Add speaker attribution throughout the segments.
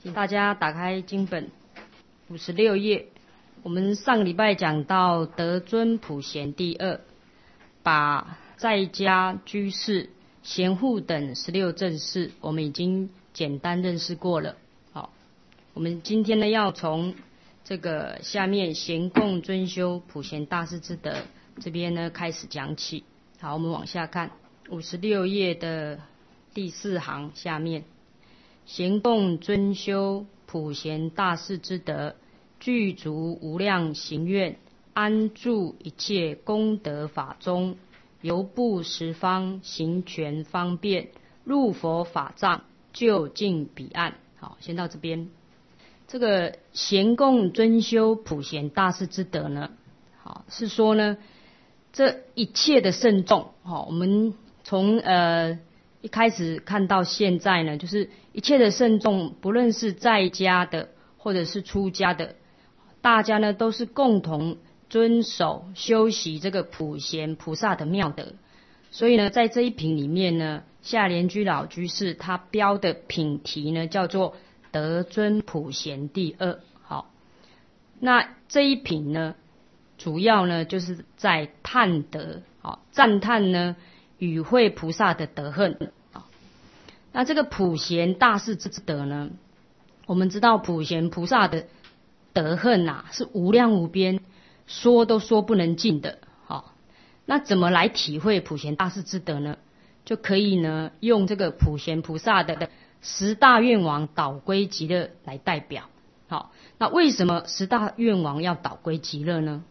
Speaker 1: 请大家打开经本56页。我们上个礼拜讲到德尊普贤第二，把在家居士、贤护等16正事，我们已经简单认识过了。好，我们今天呢要从这个下面贤供尊修普贤大士之德这边呢开始讲起。好，我们往下看56页的第4行下面。贤供尊修普贤大士之德，具足无量行愿，安住一切功德法中，游步十方，行权方便，入佛法藏，就近彼岸。好，先到这边。这个贤供尊修普贤大士之德呢，好是说呢，这一切的圣众，好，我们从一开始看到现在呢，就是一切的圣众，不论是在家的或者是出家的，大家呢都是共同遵守修习这个普贤菩萨的妙德。所以呢，在这一品里面呢，下莲居老居士他标的品题呢叫做德尊普贤第二。好，那这一品呢，主要呢就是在叹德，好，赞叹呢与会菩萨的德行。那这个普贤大士之德呢，我们知道普贤菩萨的德行啊是无量无边，说都说不能尽的。好，那怎么来体会普贤大士之德呢？就可以呢用这个普贤菩萨的10大愿王导归极乐来代表。好，那为什么10大愿王要导归极乐呢？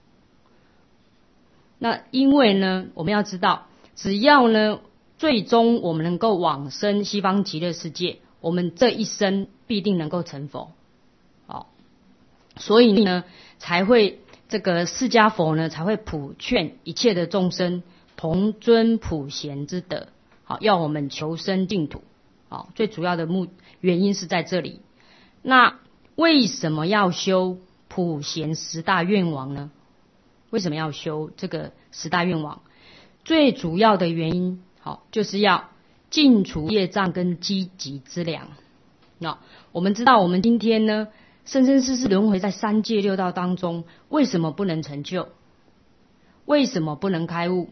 Speaker 1: 那因为呢，我们要知道，只要呢最终我们能够往生西方极乐世界，我们这一生必定能够成佛。好，所以呢才会这个释迦佛呢才会普劝一切的众生同尊普贤之德，好，要我们求生净土。好，最主要的原因是在这里。那为什么要修普贤10大愿王呢？为什么要修这个10大愿王？最主要的原因，好，就是要尽除业障跟积集之粮。那我们知道，我们今天呢，生生世世轮回在3界6道当中，为什么不能成就？为什么不能开悟？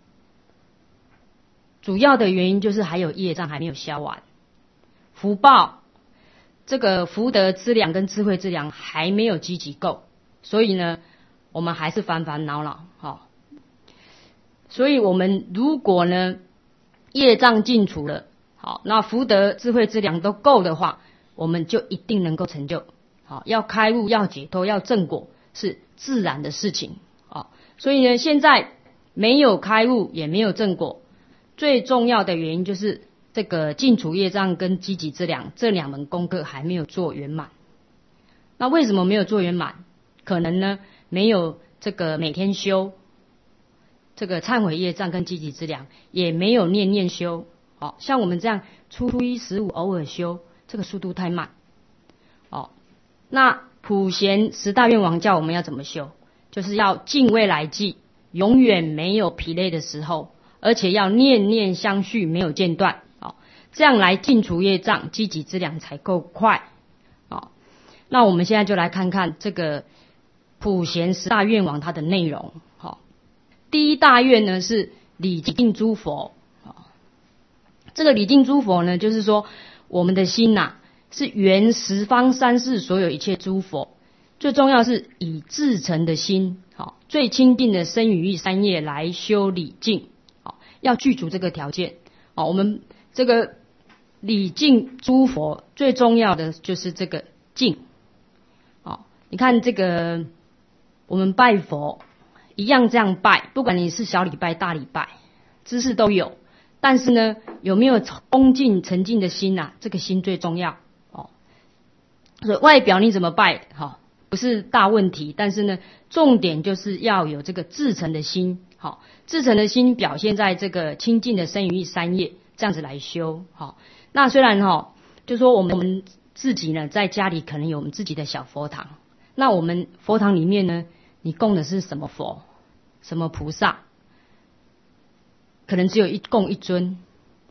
Speaker 1: 主要的原因就是还有业障还没有消完，福报这个福德之粮跟智慧之粮还没有积集够，所以呢，我们还是烦烦恼恼。好，所以我们如果呢业障尽除了，好，那福德智慧之粮都够的话，我们就一定能够成就。好，要开悟要解脱要正果是自然的事情。好，所以呢现在没有开悟也没有正果，最重要的原因就是这个尽除业障跟积集之粮这2门功课还没有做圆满。那为什么没有做圆满？可能呢没有这个每天修这个忏悔业障跟积集之粮，也没有念念修。好，像我们这样初一15偶尔修，这个速度太慢。好，那普贤10大愿王叫我们要怎么修？就是要尽未来际，永远没有疲累的时候，而且要念念相续，没有间断。好，这样来尽除业障，积集之粮才够快。好，那我们现在就来看看这个普贤10大愿王它的内容。好，第一大愿呢是礼敬诸佛。这个礼敬诸佛呢，就是说我们的心呐是圆十方三世所有一切诸佛，最重要是以至诚的心，好，最亲近的身语意3业来修礼敬。好，要具足这个条件。好，我们这个礼敬诸佛最重要的就是这个敬。好，你看这个我们拜佛一样这样拜，不管你是小礼拜大礼拜姿势都有，但是呢有没有恭敬沉静的心啊？这个心最重要。所以外表你怎么拜不是大问题，但是呢重点就是要有这个至诚的心。好，至诚的心表现在这个清净的身语意3业，这样子来修。好，那虽然就说我们自己呢在家里可能有我们自己的小佛堂，那我们佛堂里面呢，你供的是什么佛什么菩萨，可能只有供一尊，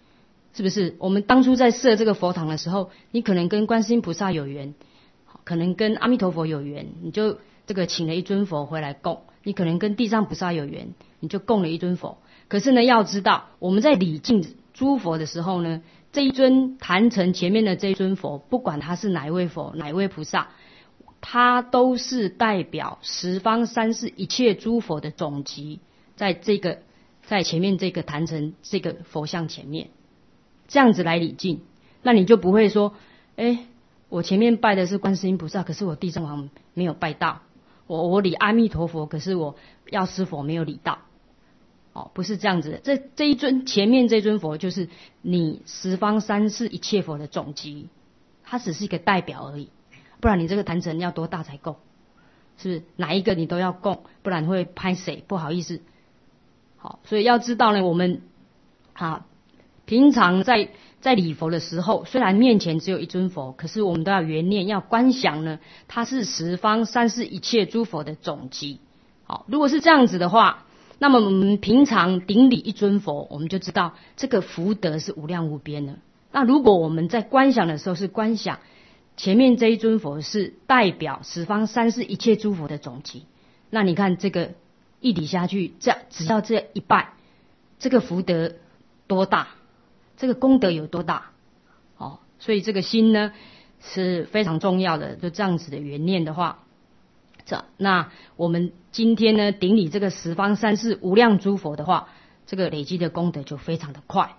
Speaker 1: 是不是？我们当初在设这个佛堂的时候，你可能跟观世音菩萨有缘，可能跟阿弥陀佛有缘，你就这个请了一尊佛回来供；你可能跟地藏菩萨有缘，你就供了一尊佛。可是呢，要知道我们在礼敬诸佛的时候呢，这一尊坛城前面的这一尊佛，不管他是哪一位佛、哪一位菩萨，他都是代表十方三世一切诸佛的总集，在前面这个坛城这个佛像前面，这样子来礼敬，那你就不会说，我前面拜的是观世音菩萨，可是我地藏王没有拜到，我礼阿弥陀佛，可是我药师佛没有礼到。不是这样子的，这一尊前面这尊佛就是你十方三世一切佛的总集，它只是一个代表而已，不然你这个坛城要多大才够？是不是哪一个你都要供，不然会拍谁？不好意思。好，所以要知道呢，我们平常在礼佛的时候，虽然面前只有一尊佛，可是我们都要缘念，要观想呢，它是十方三世一切诸佛的总集。好，如果是这样子的话，那么我们平常顶礼一尊佛，我们就知道这个福德是无量无边的。那如果我们在观想的时候是观想前面这一尊佛是代表十方三世一切诸佛的总集，那你看这个一礼下去，只要这一拜，这个福德多大，这个功德有多大。所以这个心呢是非常重要的，就这样子的缘念的话，那我们今天呢顶礼这个十方三世无量诸佛的话，这个累积的功德就非常的快。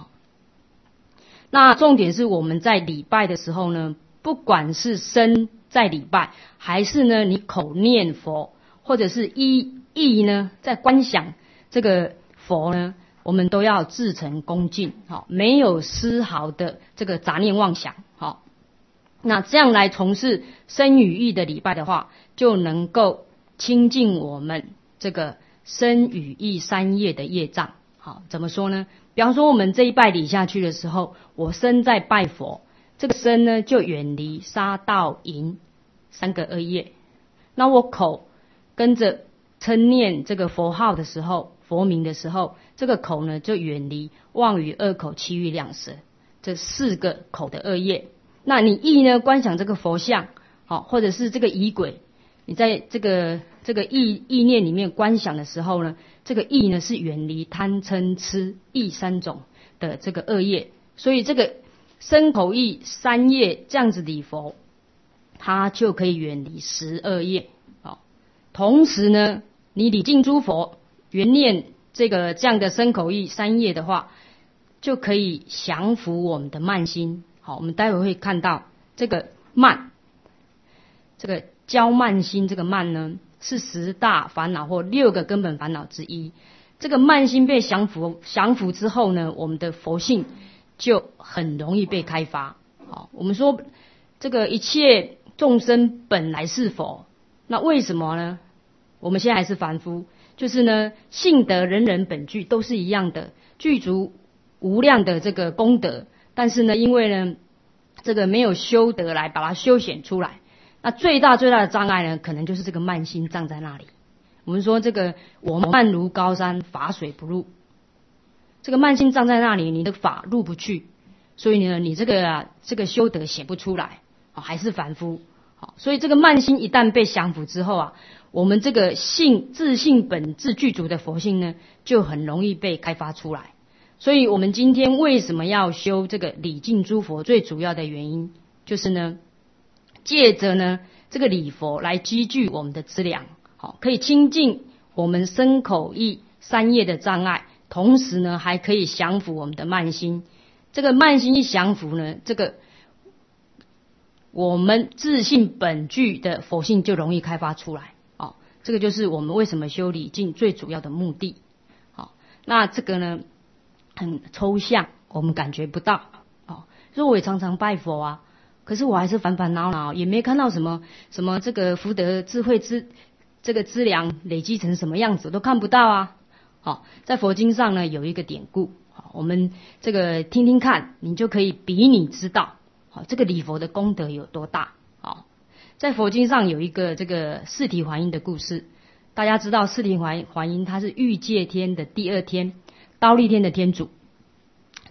Speaker 1: 那重点是我们在礼拜的时候呢，不管是身在礼拜，还是呢你口念佛，或者是意呢在观想这个佛呢，我们都要至诚恭敬，没有丝毫的这个杂念妄想。那这样来从事身语意的礼拜的话，就能够清净我们这个身语意三业的业障。怎么说呢？比方说我们这一拜礼下去的时候，我身在拜佛，这个身呢就远离杀盗淫三个恶业。那我口跟着称念这个佛号的时候，佛名的时候，这个口呢就远离妄语恶口绮语两舌这四个口的恶业。那你意呢观想这个佛像，或者是这个仪轨，你在这个意念里面观想的时候呢，这个意呢是远离贪嗔痴意三种的这个恶业。所以这个身口意三业这样子礼佛，它就可以远离12业。同时呢，你礼敬诸佛，缘念这样的身口意三业的话，就可以降伏我们的慢心。我们待会会看到这个慢，这个骄慢心，这个慢呢是10大烦恼或6个根本烦恼之一。这个慢心被降服之后呢，我们的佛性就很容易被开发。我们说这个一切众生本来是佛，那为什么呢？我们现在还是凡夫，就是呢性德人人本具都是一样的，具足无量的这个功德，但是呢因为呢这个没有修德来把它修显出来，那最大的障碍呢可能就是这个慢心障在那里。我们说这个我慢如高山，法水不入，这个慢心障在那里，你的法入不去，所以呢你这个修德显不出来，还是凡夫。所以这个慢心一旦被降服之后我们这个自性本质具足的佛性呢就很容易被开发出来。所以我们今天为什么要修这个礼敬诸佛，最主要的原因就是呢借着呢这个礼佛来积聚我们的资粮，可以清净我们身口意三业的障碍，同时呢还可以降服我们的慢心。这个慢心一降服呢，这个我们自性本具的佛性就容易开发出来。这个就是我们为什么修礼敬最主要的目的。那这个呢很抽象，我们感觉不到。说我也常常拜佛可是我还是烦烦恼恼，也没看到什么这个福德智慧这个资粮累积成什么样子，都看不到在佛经上呢有一个典故，我们这个听听看，你就可以比拟知道这个礼佛的功德有多大。在佛经上有一个这个四体还因的故事。大家知道四体还因他是欲界天的第2天，忉利天的天主。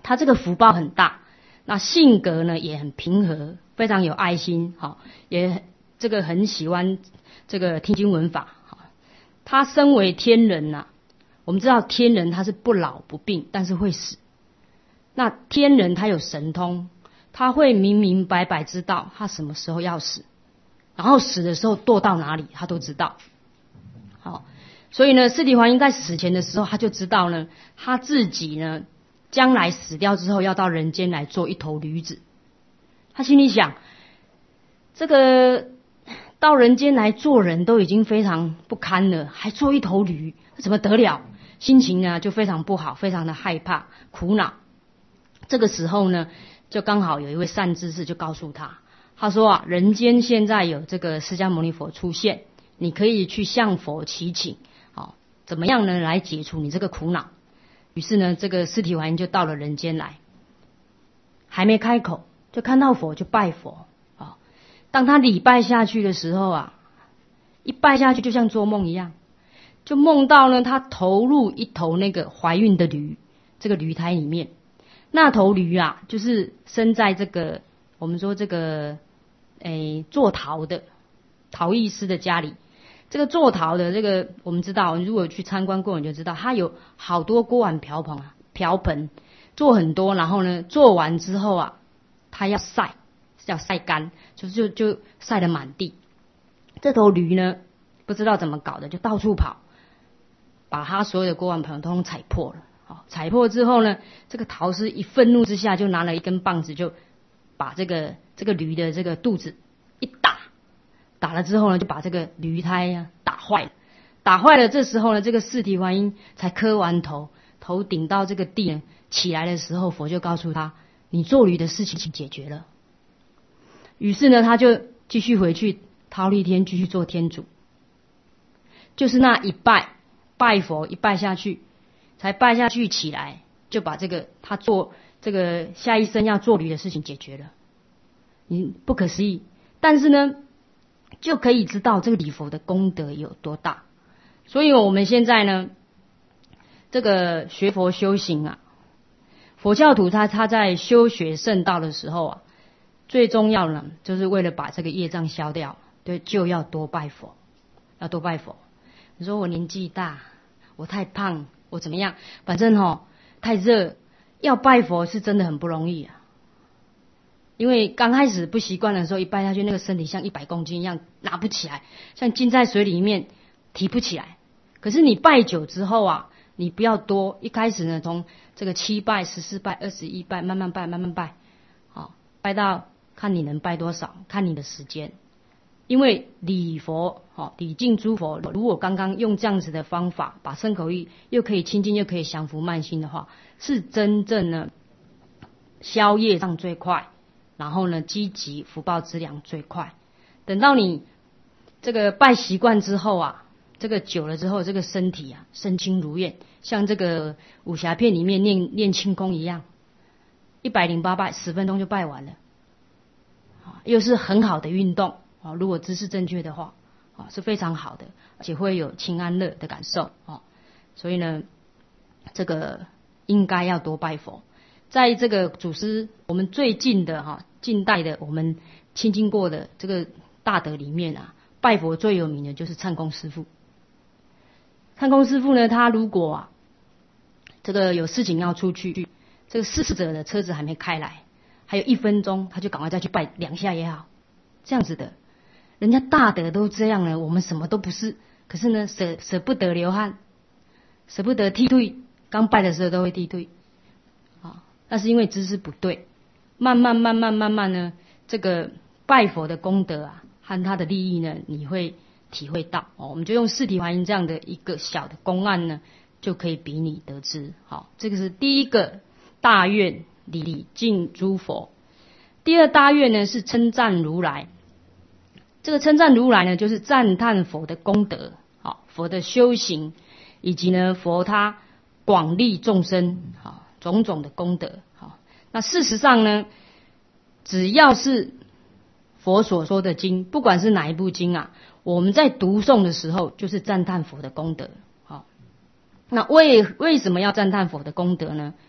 Speaker 1: 他这个福报很大，那性格呢也很平和，非常有爱心，也这个很喜欢这个听经闻法。他身为天人啊，我们知道天人他是不老不病，但是会死。那天人他有神通，他会明明白白知道他什么时候要死，然后死的时候堕到哪里他都知道。好，所以呢，释提桓因在死前的时候，他就知道呢，他自己呢将来死掉之后要到人间来做一头驴子。他心里想，这个到人间来做人都已经非常不堪了，还做一头驴，怎么得了？心情呢就非常不好，非常的害怕苦恼。这个时候呢，就刚好有一位善知识就告诉他，他说啊，人间现在有这个释迦牟尼佛出现，你可以去向佛祈请，怎么样呢来解除你这个苦恼。于是呢，这个释提桓因就到了人间来，还没开口就看到佛，就拜佛。当他礼拜下去的时候啊，一拜下去就像做梦一样，就梦到呢他投入一头那个怀孕的驴，这个驴胎里面。那头驴啊，就是生在这个我们说这个做陶的陶艺师的家里。这个做陶的这个我们知道，如果去参观过你就知道，他有好多锅碗瓢盆做很多，然后呢做完之后啊，他要晒干，就晒得满地。这头驴呢不知道怎么搞的，就到处跑，把他所有的锅碗瓢盆通通踩破了。踩破之后呢，这个陶师一愤怒之下就拿了一根棒子，就把这个驴的这个肚子一打了之后呢，就把这个驴胎啊打坏了。这时候呢，这个释提桓因才磕完头顶到这个地呢，起来的时候，佛就告诉他，你做驴的事情解决了。于是呢，他就继续回去忉利天继续做天主。就是那一拜佛一拜下去，才拜下去起来，就把这个他做这个下一生要做驴的事情解决了。不可思议，但是呢，就可以知道这个礼佛的功德有多大。所以我们现在呢，这个学佛修行啊，佛教徒他在修学圣道的时候啊，最重要呢，就是为了把这个业障消掉，对，就要多拜佛，要多拜佛。你说我年纪大，我太胖，我怎么样？反正太热，要拜佛是真的很不容易啊。因为刚开始不习惯的时候，一拜下去，那个身体像100公斤一样拿不起来，像浸在水里面提不起来。可是你拜久之后啊，你不要多，一开始呢，从这个7拜、14拜、21拜，慢慢拜，拜到看你能拜多少，看你的时间。因为礼佛，礼敬诸佛，如果刚刚用这样子的方法，把身口意又可以清净，又可以降伏慢心的话，是真正呢消业障最快，然后呢积集福报资粮最快。等到你这个拜习惯之后啊，这个久了之后，这个身体啊身轻如燕，像这个武侠片里面练轻功一样，108拜10分钟就拜完了，又是很好的运动。如果姿势正确的话，是非常好的，而且会有清安乐的感受。所以呢，这个应该要多拜佛。在这个祖师我们最近的近代的我们亲近过的这个大德里面啊，拜佛最有名的就是忏公师父。忏公师父呢，他如果这个有事情要出去，这个逝者的车子还没开来，还有1分钟，他就赶快再去拜2下也好，这样子的。人家大德都这样了，我们什么都不是，可是呢舍不得流汗，舍不得剃退，刚拜的时候都会剃退，那是因为姿势不对。慢慢呢，这个拜佛的功德啊和他的利益呢，你会体会到。我们就用释提桓因这样的一个小的公案呢，就可以比拟得知。这个是第一个大愿，礼敬诸佛。第二大愿呢是称赞如来。这个称赞如来呢，就是赞叹佛的功德，佛的修行，以及呢佛他广利众生，种种的功德。那事实上呢，只要是佛所说的经，不管是哪一部经啊，我们在读诵的时候，就是赞叹佛的功德。那为什么要赞叹佛的功德呢？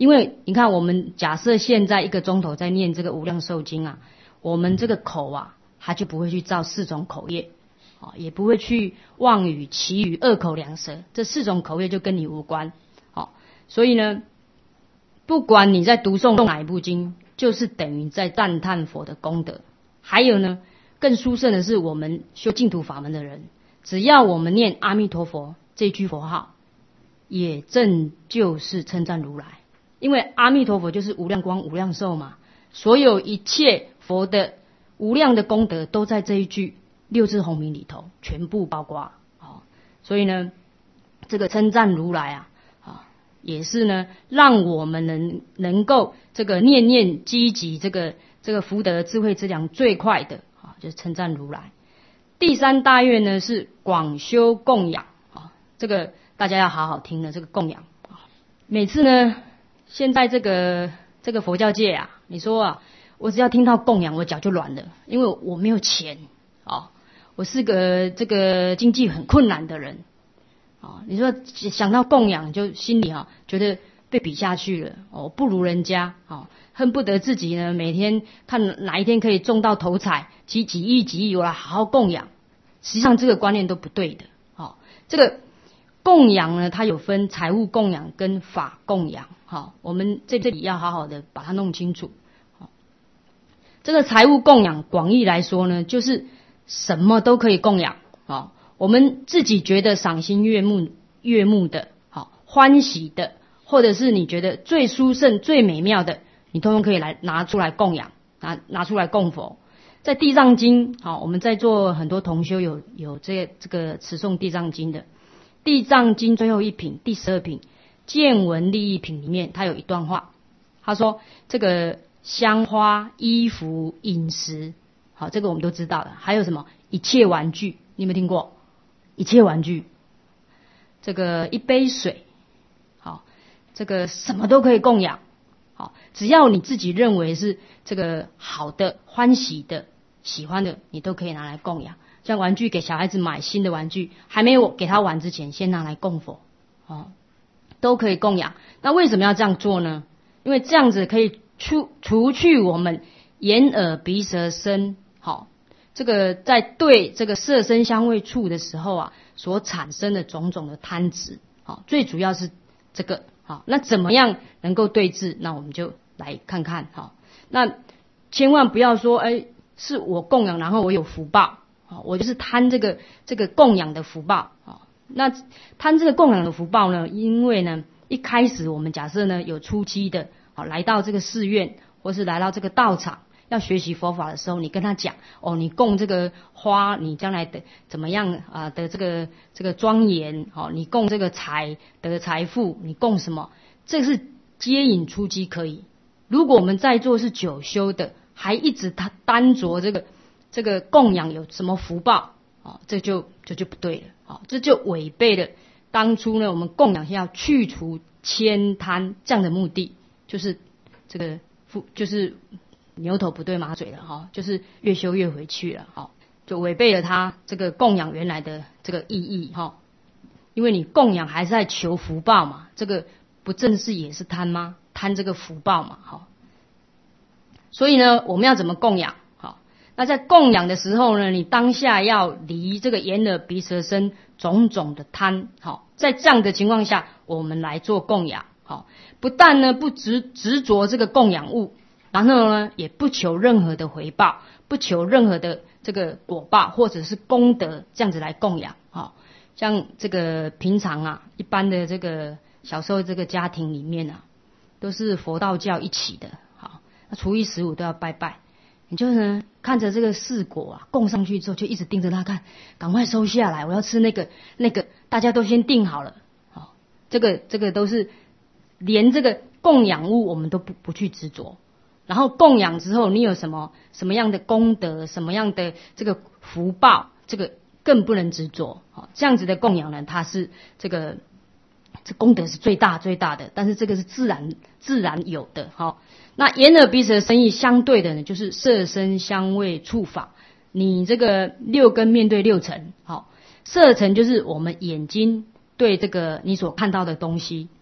Speaker 1: 因为你看，我们假设现在1个钟头在念这个无量寿经啊，我们这个口啊，它就不会去造4种口业，也不会去妄语、绮语、恶口两舌，这4种口业就跟你无关。所以呢，不管你在读诵哪一部经，就是等于在赞叹佛的功德。还有呢，更殊胜的是，我们修净土法门的人，只要我们念阿弥陀佛这句佛号，也正就是称赞如来。因为阿弥陀佛就是无量光、无量寿嘛，所有一切佛的无量的功德都在这一句6字洪名里头，全部包括。所以呢，这个称赞如来啊，也是呢，让我们能够这个念念积极，这个福德智慧资粮最快的就是称赞如来。第3大愿呢是广修供养这个大家要好好听的这个供养每次呢，现在这个佛教界啊，你说啊，我只要听到供养，我脚就软了，因为我没有钱我是个这个经济很困难的人你说想到供养，就心里觉得被比下去了不如人家恨不得自己呢每天看哪一天可以中到头彩，几亿我来好好供养。实际上这个观念都不对的这个供养呢，它有分财物供养跟法供养我们在这里要好好的把它弄清楚这个财物供养广义来说呢，就是什么都可以供养我们自己觉得赏心悦目的欢喜的，或者是你觉得最殊胜最美妙的，你通通可以来拿出来供养，拿出来供佛。在地藏经我们在座很多同修有这个持诵地藏经的，地藏经最后一品第12品见闻利益品里面，它有一段话，他说这个香花衣服饮食这个我们都知道了，还有什么一切玩具，你有没有听过？一切玩具，这个一杯水这个什么都可以供养只要你自己认为是这个好的、欢喜的、喜欢的，你都可以拿来供养。像玩具，给小孩子买新的玩具，还没有给他玩之前，先拿来供佛都可以供养。那为什么要这样做呢？因为这样子可以除去我们眼耳鼻舌身这个在对这个色身香味触的时候所产生的种种的贪执最主要是这个那怎么样能够对治？那我们就来看看那千万不要说是我供养，然后我有福报我就是贪这个供养的福报那贪这个供养的福报呢，因为呢一开始我们假设呢有初期的来到这个寺院或是来到这个道场要学习佛法的时候，你跟他讲你供这个花，你将来的怎么样的这个庄严你供这个财得财富，你供什么？这是接引初期可以。如果我们在座是久修的，还一直他单着这个供养有什么福报这就不对了这就违背了当初呢我们供养是要去除悭贪这样的目的，就是这个就是牛头不对马嘴了就是越修越回去了就违背了他这个供养原来的这个意义因为你供养还是在求福报嘛，这个不正是也是贪吗？贪这个福报嘛所以呢我们要怎么供养那在供养的时候呢，你当下要离这个眼耳鼻舌身种种的贪在这样的情况下我们来做供养不但呢不执着这个供养物，然后呢也不求任何的回报，不求任何的这个果报或者是功德，这样子来供养像这个平常一般的这个小时候这个家庭里面都是佛道教一起的那初一十五都要拜拜，你就呢看着这个四果供上去之后，就一直盯着他看，赶快收下来，我要吃那个大家都先定好了这个都是连这个供养物我们都不去执着，然后供养之后你有什么样的功德，什么样的这个福报，这个更不能执着这样子的供养呢，它是这功德是最大的，但是这个是自然有的那眼耳鼻舌身意相对的呢，就是色身香味触法，你这个6根面对6尘色尘就是我们眼睛对这个你所看到的东西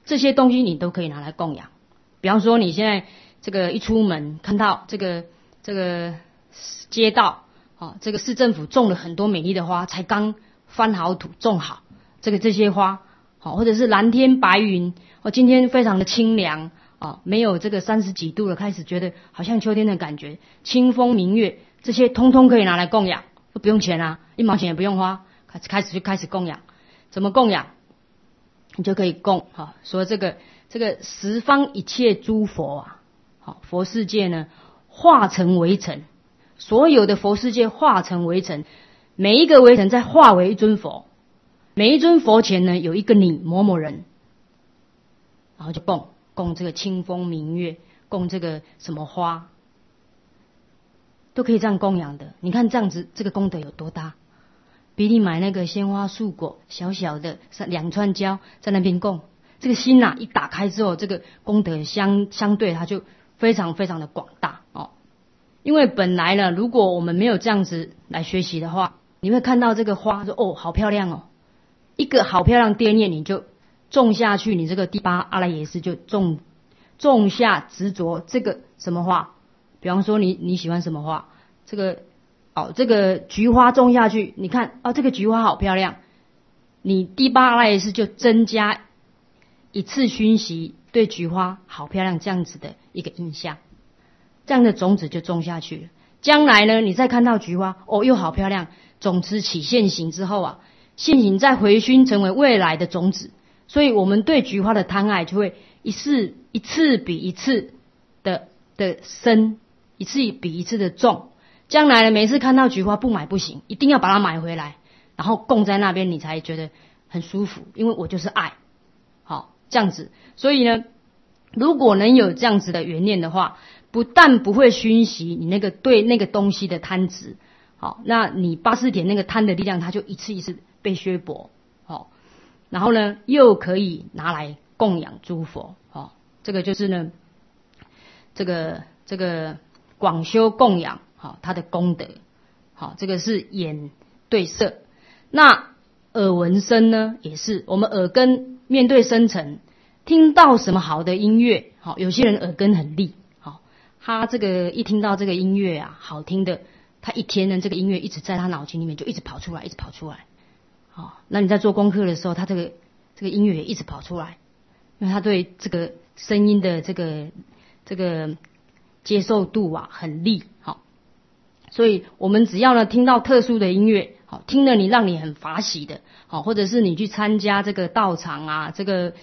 Speaker 1: 这些东西你都可以拿来供养。比方说你现在这个一出门看到这个街道这个市政府种了很多美丽的花，才刚翻好土种好这些花或者是蓝天白云今天非常的清凉没有这个30几度了，开始觉得好像秋天的感觉，清风明月，这些通通可以拿来供养，都不用钱啊，1毛钱也不用花，开始供养。怎么供养？你就可以供说这个十方一切诸佛佛世界呢化成微尘，所有的佛世界化成微尘，每一个微尘再化为一尊佛，每一尊佛前呢有一个你某某人，然后就供这个清风明月，供这个什么花，都可以这样供养的。你看这样子这个功德有多大，比你买那个鲜花素果小小的2串胶在那边供，这个心一打开之后，这个功德相对它就非常非常的广大因为本来呢，如果我们没有这样子来学习的话，你会看到这个花说好漂亮一个好漂亮，第二念你就种下去，你这个第8阿赖耶识就种下执着这个什么花。比方说你喜欢什么花，这个菊花种下去，你看这个菊花好漂亮，你第8阿赖耶识就增加一次熏习对菊花好漂亮这样子的一个印象，这样的种子就种下去了。将来呢，你再看到菊花又好漂亮，种子起现行之后现行再回熏成为未来的种子，所以我们对菊花的贪爱就会一次比一次的深，一次比一次的重。将来呢，每次看到菊花不买不行，一定要把它买回来，然后供在那边，你才觉得很舒服，因为我就是爱这样子。所以呢，如果能有这样子的缘念的话，不但不会熏习你那个对那个东西的贪执那你八识田那个贪的力量它就一次一次被削薄然后呢又可以拿来供养诸佛这个就是呢这个广修供养它的功德这个是眼对色。那耳闻声呢也是，我们耳根面对声尘，听到什么好的音乐有些人耳根很利他这个一听到这个音乐好听的，他一天呢这个音乐一直在他脑筋里面就一直跑出来那你在做功课的时候，他这个音乐也一直跑出来，因为他对这个声音的这个接受度很利所以我们只要呢听到特殊的音乐听了让你很法喜的或者是你去参加这个道场这个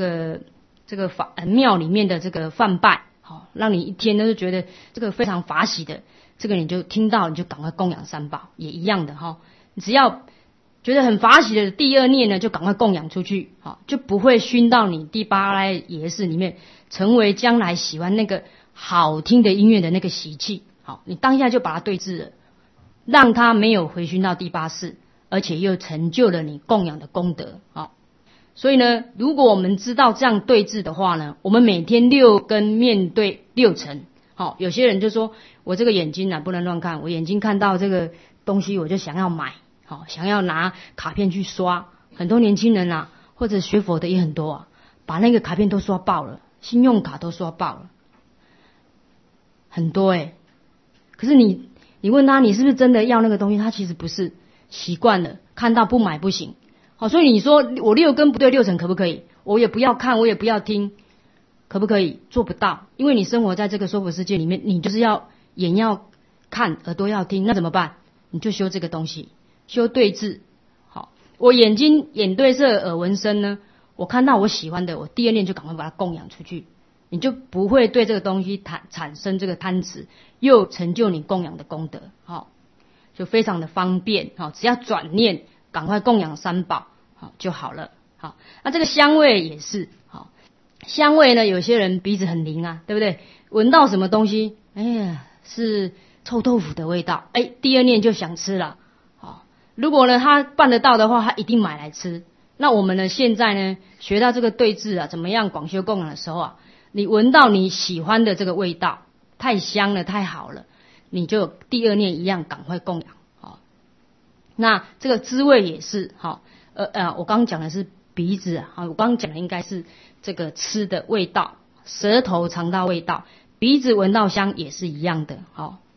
Speaker 1: 庙里面的这个饭拜让你一天都是觉得这个非常法喜的，这个你就听到你就赶快供养三宝，也一样的你只要觉得很法喜的第二念呢，就赶快供养出去就不会熏到你第8阿赖耶识里面，成为将来喜欢那个好听的音乐的那个习气你当下就把它对治了，让它没有回熏到第8识，而且又成就了你供养的功德所以呢，如果我们知道这样对治的话呢，我们每天6根面对6尘有些人就说我这个眼睛不能乱看，我眼睛看到这个东西我就想要买想要拿卡片去刷。很多年轻人或者学佛的也很多把那个卡片都刷爆了，信用卡都刷爆了，很多可是你问他你是不是真的要那个东西，他其实不是，习惯了看到不买不行所以你说我6根不对6尘可不可以？我也不要看，我也不要听，可不可以？做不到，因为你生活在这个娑婆世界里面，你就是要眼要看，耳朵要听，那怎么办？你就修这个东西，修对治我眼对色耳闻声呢，我看到我喜欢的，我第二念就赶快把它供养出去，你就不会对这个东西产生这个贪执，又成就你供养的功德就非常的方便只要转念赶快供养三宝就好了那这个香味也是香味呢，有些人鼻子很灵对不对？闻到什么东西是臭豆腐的味道第二念就想吃了如果呢他办得到的话，他一定买来吃。那我们呢现在呢学到这个对治怎么样广修供养的时候你闻到你喜欢的这个味道，太香了太好了，你就第二念一样赶快供养那这个滋味也是我刚刚讲的是鼻子啊，我刚刚讲的应该是这个吃的味道，舌头尝到味道，鼻子闻到香也是一样的。好，